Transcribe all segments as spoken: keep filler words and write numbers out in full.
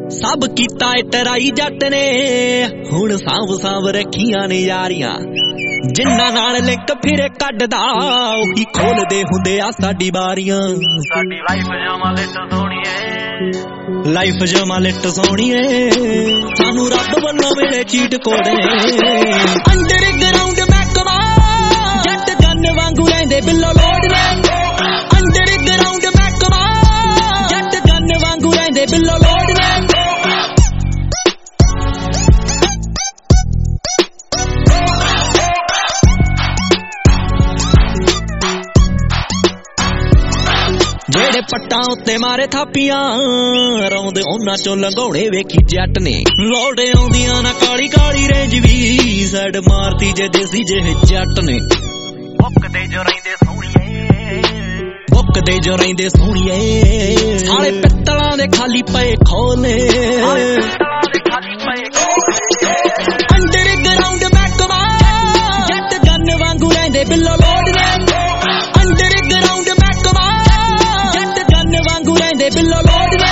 सब कीता ए टराई जट ने हुण सांभ सांभ रखियां ने यारियां जिन्ना नाल लिंक फिरे कड्डदा ओही खोलदे हुंदे आ साडी बारियां साडी लाइफ जमा लिट सोहणीए लाइफ जमा लिट सोहणीए सानू रब वल्लों मिले चीट कोड अंडरग्राउंड महकमा जट गन वांगू रहिंदे बिल्लो लोड ने अंडरग्राउंड महकमा जट गन वांगू रहिंदे बिल्लो लोड ने जेड़े पट्टां उत्ते मारे थापियां रौंदे उन्हां चों लंघौणे वेखी जट ने लोड़े आउंदियां ना काली काली रेंज वी सैड मारती जे देसी जे जट ने बुकदे जो रहिंदे सोहणीए बुकदे जो रहिंदे सोहणीए साले पित्तलां दे खाली पए खोले अंडरग्राउंड महकमा जट गन वांगू रहिंदे बिल्लो लोड ने अंडरग्राउंड महकमा जट गन वांगू रहिंदे बिल्लो लोड ने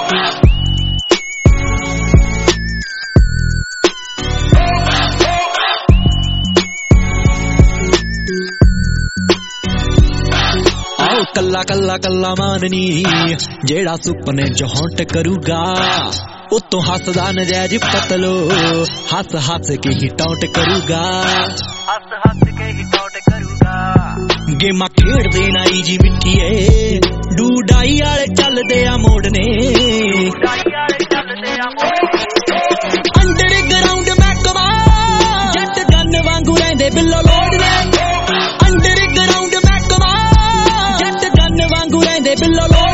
आओ कल्ला कल्ला कल्ला माननी जेड़ा सुपने च हॉन्ट करूगा उत्तों हसदा नजैज पतलो हस हस के ही टॉन्ट करूगा हस हस के ही टॉन्ट करूगा गेमा खेड़ देना जी मिट्ठीए डूडाई आले चलदे आ मोड़ने डूडाई आले चलदे आ मोड़ने अंडरग्राउंड महकमा जट गन वांगू रहिंदे बिल्लो लोड ने अंडरग्राउंड महकमा जट गन वांगू रहिंदे बिल्लो लोड